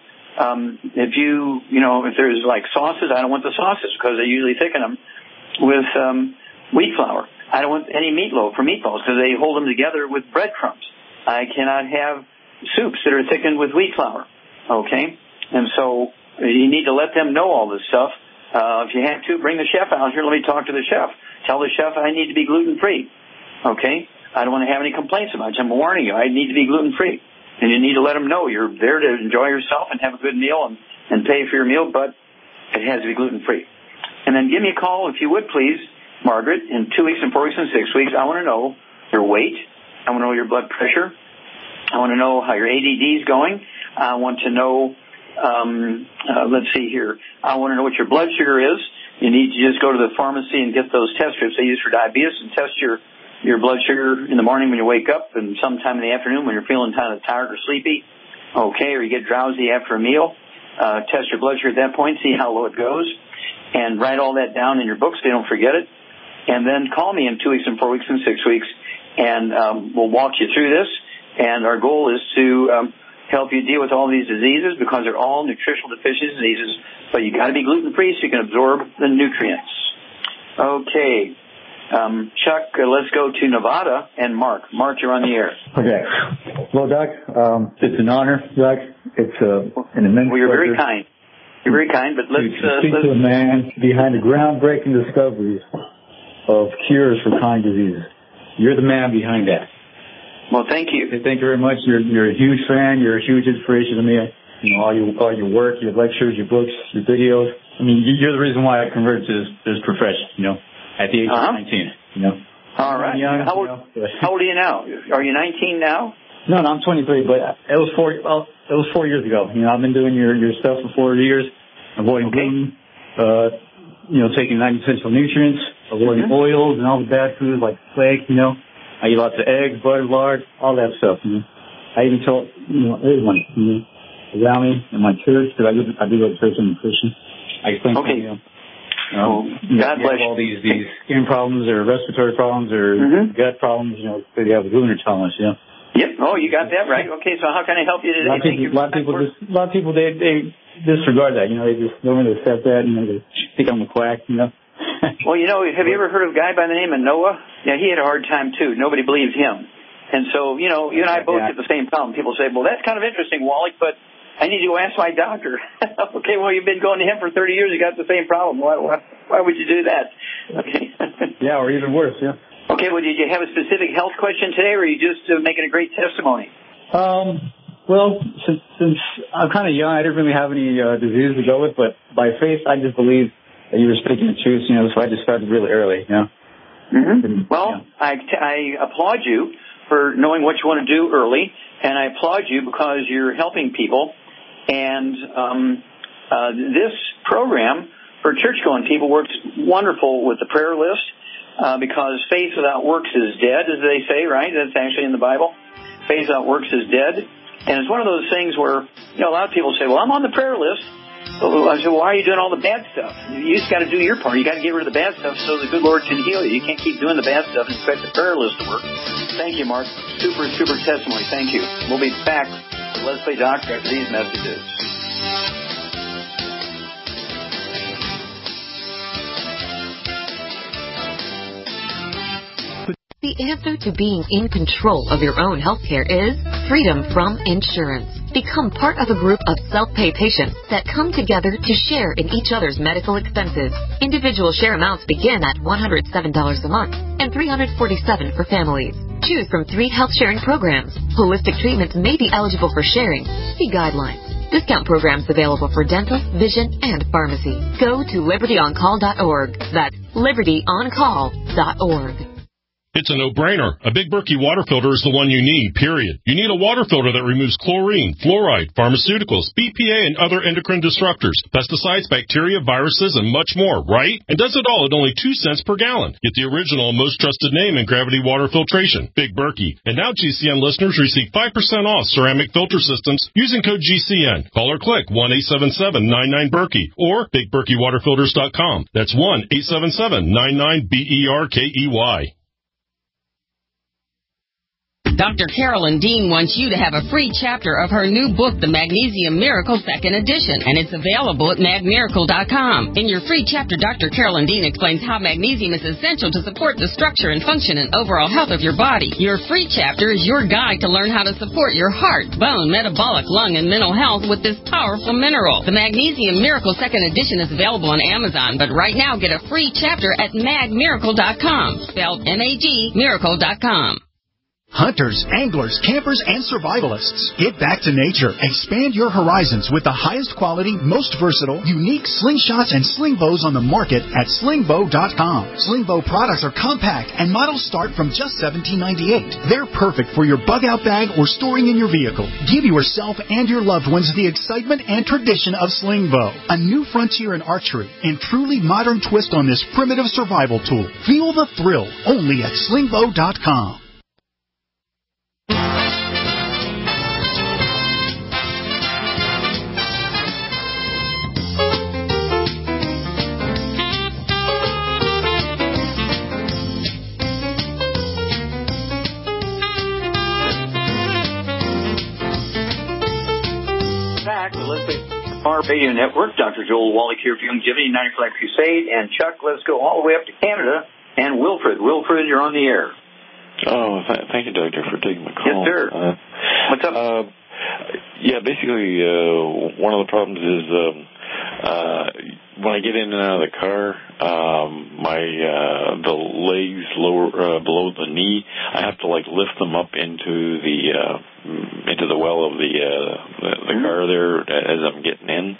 if there's like sauces, I don't want the sauces because they usually thicken them with wheat flour. I don't want any meatloaf or meatballs because they hold them together with breadcrumbs. I cannot have soups that are thickened with wheat flour. Okay? And so you need to let them know all this stuff. If you have to, bring the chef out here. Let me talk to the chef. Tell the chef I need to be gluten-free. Okay? I don't want to have any complaints about it. I'm warning you. I need to be gluten-free. And you need to let them know you're there to enjoy yourself and have a good meal and pay for your meal, but it has to be gluten-free. And then give me a call, if you would, please, Margaret, in 2 weeks and 4 weeks and 6 weeks. I want to know your weight. I want to know your blood pressure. I want to know how your ADD is going. I want to know, let's see here. I want to know what your blood sugar is. You need to just go to the pharmacy and get those test strips they use for diabetes and test your blood sugar in the morning when you wake up and sometime in the afternoon when you're feeling kind of tired or sleepy. Okay, or you get drowsy after a meal. Test your blood sugar at that point, see how low it goes, and write all that down in your book so you don't forget it. And then call me in 2 weeks and 4 weeks and 6 weeks, and we'll walk you through this. And our goal is to help you deal with all these diseases because they're all nutritional deficiency diseases, but you got to be gluten-free so you can absorb the nutrients. Okay. Chuck, let's go to Nevada and Mark. Mark, you're on the air. Okay. Well, Doc, it's an honor, Doc. It's an immense you're pleasure. very kind. You're very kind, but let's speak to a man behind the groundbreaking discoveries of cures for chronic diseases. You're the man behind that. Well, thank you. Thank you very much. You're a huge fan. You're a huge inspiration to me. You know, all your work, your lectures, your books, your videos. I mean, you're the reason why I converted to this profession, you know, at the age of 19, you know. All right. Young, how old are you now? Are you 19 now? No, I'm 23, but it was 4 years ago. You know, I've been doing your stuff for 4 years, avoiding gluten, taking 90 essential nutrients, avoiding oils and all the bad foods like flake, you know. I eat lots of eggs, butter, lard, all that stuff, you know. I even told, everyone, around me in my church, because I do go to church and nutrition. I explain to them, God bless you. All these skin problems or respiratory problems or gut problems, you know, they have a gluten intolerance, you know. Yep. Oh, you got that right. Okay, so how can I help you today? A lot of people, they disregard that, you know, they just don't really accept that, you know, they think I'm a quack, you know. Well, you know, have you ever heard of a guy by the name of Noah? Yeah, he had a hard time, too. Nobody believes him. And so, you know, you and I both get the same problem. People say, well, that's kind of interesting, Wallach, but I need to go ask my doctor. Okay, well, you've been going to him for 30 years. You got the same problem. Why would you do that? Okay. Yeah, or even worse, yeah. Okay, well, did you have a specific health question today, or are you just making a great testimony? Well, since I'm kind of young, I didn't really have any disease to go with, but by faith, I just believe that you were speaking the truth, you know, so I just started really early, you know. Well, I applaud you for knowing what you want to do early, and I applaud you because you're helping people, And this program for church-going people works wonderful with the prayer list because faith without works is dead, as they say, right? That's actually in the Bible. Faith without works is dead. And it's one of those things where, a lot of people say, well, I'm on the prayer list. I said, well, why are you doing all the bad stuff? You just got to do your part. You got to get rid of the bad stuff so the good Lord can heal you. You can't keep doing the bad stuff and expect the prayer list to work. Thank you, Mark. Super testimony. Thank you. We'll be back with Let's Play Doctor after these messages. The answer to being in control of your own healthcare is freedom from insurance. Become part of a group of self-pay patients that come together to share in each other's medical expenses. Individual share amounts begin at $107 a month and $347 for families. Choose from 3 health sharing programs. Holistic treatments may be eligible for sharing. See guidelines. Discount programs available for dental, vision, and pharmacy. Go to libertyoncall.org. That's libertyoncall.org. It's a no-brainer. A Big Berkey water filter is the one you need, period. You need a water filter that removes chlorine, fluoride, pharmaceuticals, BPA, and other endocrine disruptors, pesticides, bacteria, viruses, and much more, right? And does it all at only 2 cents per gallon. Get the original and most trusted name in gravity water filtration, Big Berkey. And now GCN listeners receive 5% off ceramic filter systems using code GCN. Call or click 1-877-99-BERKEY or BigBerkeyWaterFilters.com. That's 1-877-99-BERKEY. Dr. Carolyn Dean wants you to have a free chapter of her new book, The Magnesium Miracle 2nd Edition, and it's available at magmiracle.com. In your free chapter, Dr. Carolyn Dean explains how magnesium is essential to support the structure and function and overall health of your body. Your free chapter is your guide to learn how to support your heart, bone, metabolic, lung, and mental health with this powerful mineral. The Magnesium Miracle 2nd Edition is available on Amazon, but right now get a free chapter at magmiracle.com, spelled M-A-G, miracle.com. Hunters, anglers, campers, and survivalists. Get back to nature. Expand your horizons with the highest quality, most versatile, unique slingshots and sling bows on the market at slingbow.com. Slingbow products are compact and models start from just $17.98. They're perfect for your bug-out bag or storing in your vehicle. Give yourself and your loved ones the excitement and tradition of Slingbow, a new frontier in archery and truly modern twist on this primitive survival tool. Feel the thrill only at slingbow.com. Our Radio Network, Dr. Joel Wallach here for Youngevity 95 Crusade, and Chuck, let's go all the way up to Canada, and Wilfred. Wilfred, you're on the air. Oh, thank you, Doctor, for taking my call. Yes, sir. What's up? Basically, one of the problems is when I get in and out of the car, the legs below the knee, I have to lift them up into the well of the car there as I'm getting in.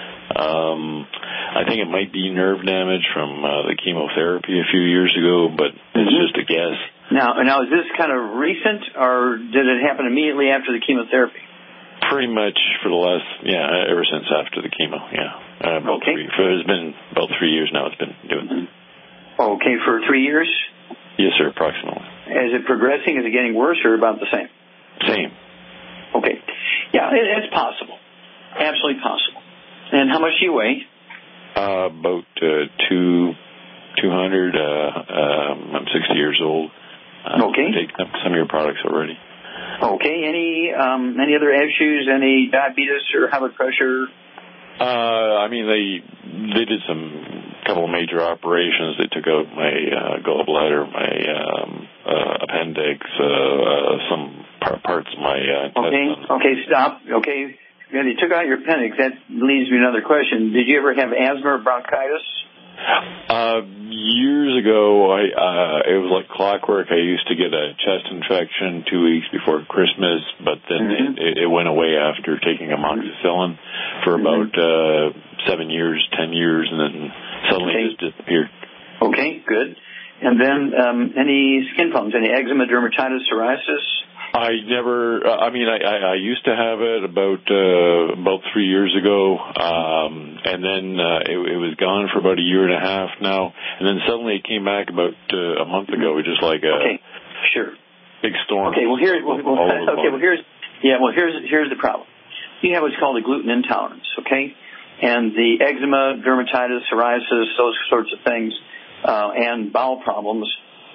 I think it might be nerve damage from the chemotherapy a few years ago, but it's just a guess. Now, is this kind of recent, or did it happen immediately after the chemotherapy? Pretty much for the last, ever since after the chemo, It's been about 3 years now it's been doing that. Okay, for 3 years? Yes, sir, approximately. Is it progressing? Is it getting worse or about the same? Same. Okay. Yeah, it's possible. Absolutely possible. And how much do you weigh? About 200. I'm 60 years old. Okay. I've taken some of your products already. Okay. Any other issues? Any diabetes or high blood pressure? They did couple of major operations. They took out my gallbladder, my appendix, some parts of my intestine. Okay, stop. Okay, when they took out your appendix, that leads me to another question. Did you ever have asthma or bronchitis? Years ago, it was like clockwork. I used to get a chest infection 2 weeks before Christmas, but then it went away after taking amoxicillin for about 7 years, 10 years, and then suddenly just disappeared. Okay, good. And then any skin problems, any eczema, dermatitis, psoriasis? I never. I used to have it about 3 years ago, and then it was gone for about a year and a half now, and then suddenly it came back about a month ago. It was just like a big storm. Okay, here's the problem. You have what's called a gluten intolerance, okay, and the eczema, dermatitis, psoriasis, those sorts of things, and bowel problems.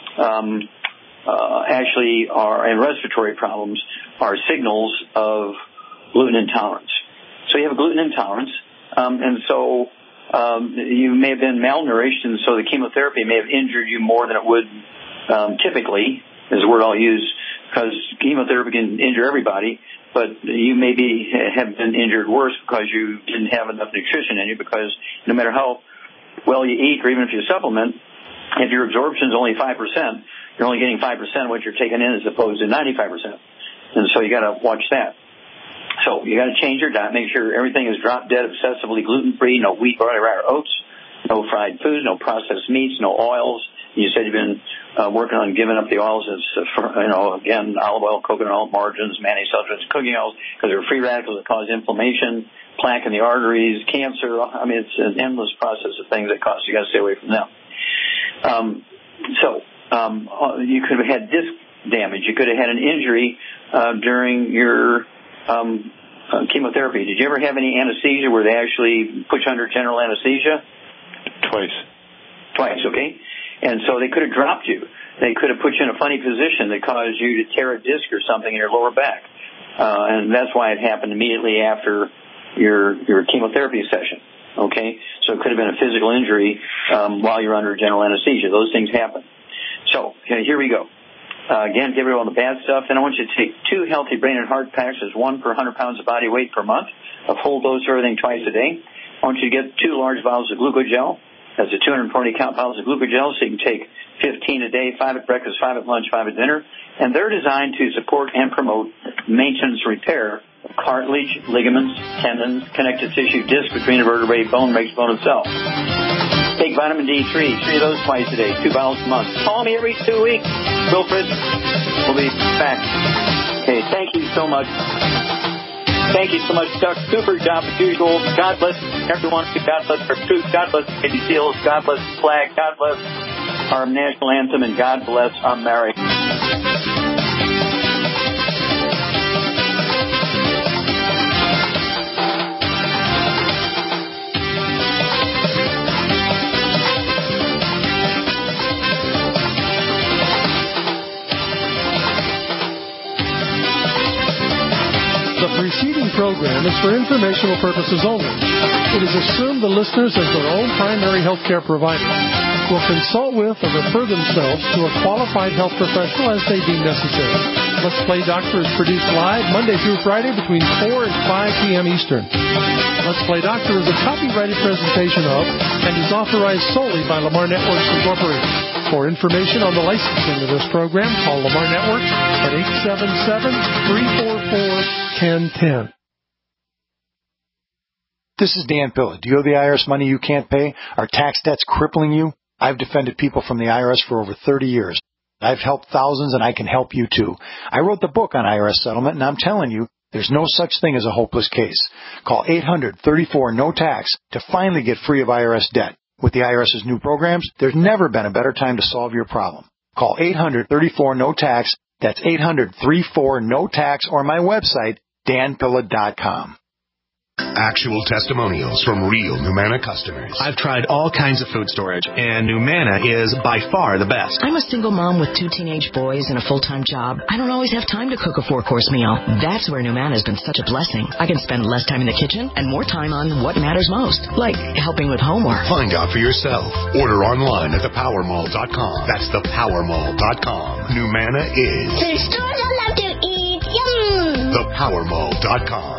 And respiratory problems are signals of gluten intolerance. So you have a gluten intolerance, and so you may have been malnourished, and so the chemotherapy may have injured you more than it would typically, is the word I'll use, because chemotherapy can injure everybody, but you maybe have been injured worse because you didn't have enough nutrition in you, because no matter how well you eat, or even if you supplement, if your absorption is only 5%, you're only getting 5% of what you're taking in as opposed to 95%. And so you got to watch that. So you got to change your diet, make sure everything is drop dead, obsessively gluten-free, no wheat, barley, rye, or oats, no fried foods, no processed meats, no oils. You said you've been working on giving up the oils as, again, olive oil, coconut oil, margarines, mayonnaise, sulfates, cooking oils, because they're free radicals that cause inflammation, plaque in the arteries, cancer. I mean, it's an endless process of things that cause. You got to stay away from them. You could have had disc damage. You could have had an injury during your chemotherapy. Did you ever have any anesthesia where they actually put you under general anesthesia? Twice, okay. And so they could have dropped you. They could have put you in a funny position that caused you to tear a disc or something in your lower back. And that's why it happened immediately after your chemotherapy session. Okay, so it could have been a physical injury while you're under general anesthesia. Those things happen. So here we go. Again, get rid of all the bad stuff. Then I want you to take 2 healthy brain and heart packs. There's 1 per 100 pounds of body weight per month. A full dose of everything twice a day. I want you to get 2 large bottles of glucogel. That's a 240 count bottles of glucogel, so you can take 15 a day, 5 at breakfast, 5 at lunch, 5 at dinner. And they're designed to support and promote maintenance repair of cartilage, ligaments, tendons, connective tissue, disc between the vertebrae, bone makes bone itself. Take vitamin D3, 3 of those twice a day, 2 bottles a month. Call me every 2 weeks. Wilfred will be back. Okay, thank you so much. Thank you so much, Dr. Cooper. Job as usual. God bless everyone. God bless our troops. God bless Navy SEALs. God bless the flag. God bless our national anthem. And God bless America. The preceding program is for informational purposes only. It is assumed the listeners, as their own primary health care provider, will consult with or refer themselves to a qualified health professional as they deem necessary. Let's Play Doctor is produced live Monday through Friday between 4 and 5 p.m. Eastern. Let's Play Doctor is a copyrighted presentation of and is authorized solely by Lamar Networks Incorporated. For information on the licensing of this program, call Lamar Networks at 877-344-1010. This is Dan Pilla. Do you owe the IRS money you can't pay? Are tax debts crippling you? I've defended people from the IRS for over 30 years. I've helped thousands, and I can help you too. I wrote the book on IRS settlement, and I'm telling you, there's no such thing as a hopeless case. Call 800-34-NO-TAX to finally get free of IRS debt. With the IRS's new programs, there's never been a better time to solve your problem. Call 800-34-NO-TAX. That's 800-34-NO-TAX, or my website, danpilla.com. Actual testimonials from real Numanna customers. I've tried all kinds of food storage, and Numanna is by far the best. I'm a single mom with 2 teenage boys and a full-time job. I don't always have time to cook a 4-course meal. That's where Numanna has been such a blessing. I can spend less time in the kitchen and more time on what matters most, like helping with homework. Find out for yourself. Order online at thepowermall.com. That's thepowermall.com. Numanna is the stores I love to eat. Yum! thepowermall.com.